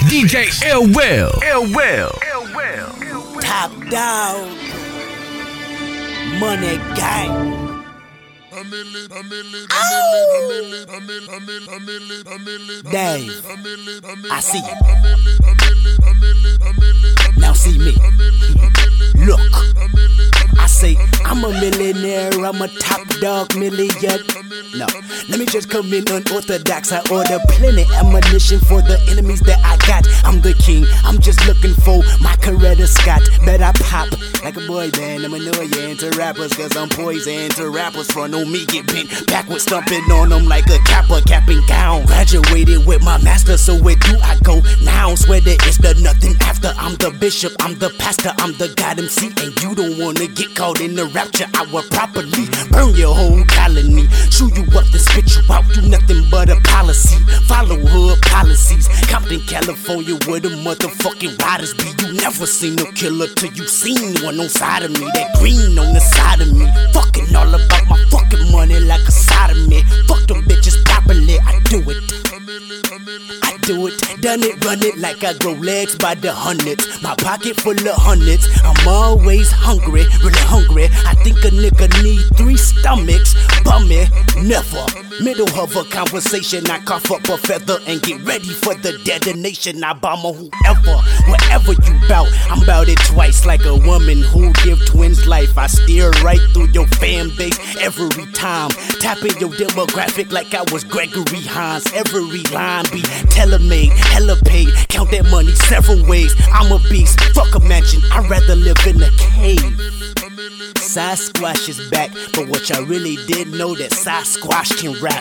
DJ Ill Will. Top Dog, Money Gang. Dave, I see you. Now see me. Look, I say I'm a millionaire, I'm a top dog million. No, let me just come in unorthodox. I order plenty ammunition for the enemies that I got. I'm the king, I'm just looking for my Coretta Scott. Bet I pop like a boy band. I'm annoying to rappers cause I'm poison to rappers. Front on me get bent backwards, stomping on them like a capper, capping gown. Graduated with my master, so where do I go now? Swear there is the nothing after. I'm the bishop, I'm the pastor, I'm the God MC. And you don't wanna get caught in the rapture. I will properly burn your whole colony, chew you up then spit you out. You nothing but a policy, follow hood policies. Compton, California, where the motherfucking riders be. You never seen no killer till you seen one on side of me. That green on the side of me, fucking all about my fucking money like a sodomy. Fuck them bitches properly, I do it. I do it, done it, run it like I grow legs by the hundreds. My pocket full of hundreds, I'm always hungry, really hungry. I think a nigga need 3 stomachs, bummy, never. Middle of a conversation, I cough up a feather and get ready for the detonation. I bomb on whoever, wherever you bout. I'm bout it twice like a woman who give twins life. I steer right through your fan base every time, tapping your demographic like I was Gregory Hines. Every line be tailor-made, hella paid, count that money several ways. I'm a beast, fuck a mansion, I'd rather live in a cave. Sasquatch is back, but what y'all really didn't know that Sasquatch can rap.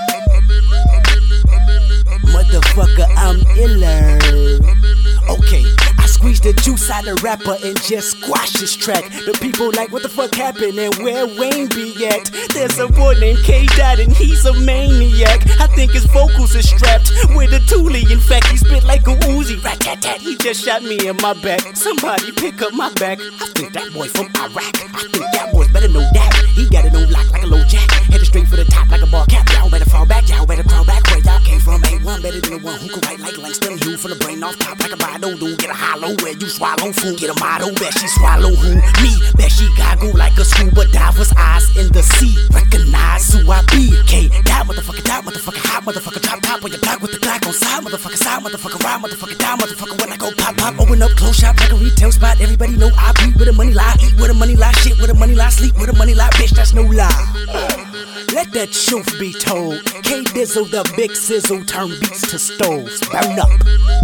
Motherfucker, I'm iller. Okay, I squeeze the juice out of rapper and just squash this track. The people like, what the fuck happened and where Wayne be at? There's a boy named K-Dot and he's a maniac. I think his vocals are strapped with a toolie. In fact, he spit like a Uzi. Rat-tat-tat, he just shot me in my back. Somebody pick up my back. I think that boy from Iraq. I think that boy's better know that. He got it on lock like a low jack. Headed straight for the top like a ball cap. Y'all better fall back, y'all better crawl back. Where y'all came from ain't one better than the one who can write like Langston Hughes from the brain off top like a bottle. Do get a hollow where you swallow food. Get a motto, bet she swallow who? Me, bet she goggle like a scuba diver's eyes in the sea. Recognize who I be. K-Dot, motherfucker, hot, motherfucker, drop top on your block with the Glock on side, motherfucker, ride, motherfucker, down, motherfucker, when I go pop, open up, close shop like a retail spot. Everybody know I beat with a money lie, eat with a money lie, shit with a money lie, sleep with a money lie, bitch, that's no lie. Let the truth be told. K-Dizzle, the big sizzle, turn beats to stoves, burn up.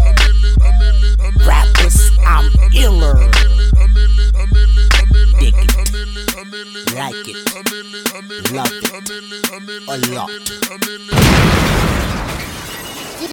Rappers, I'm iller. Dig it, like it, love it, a lot.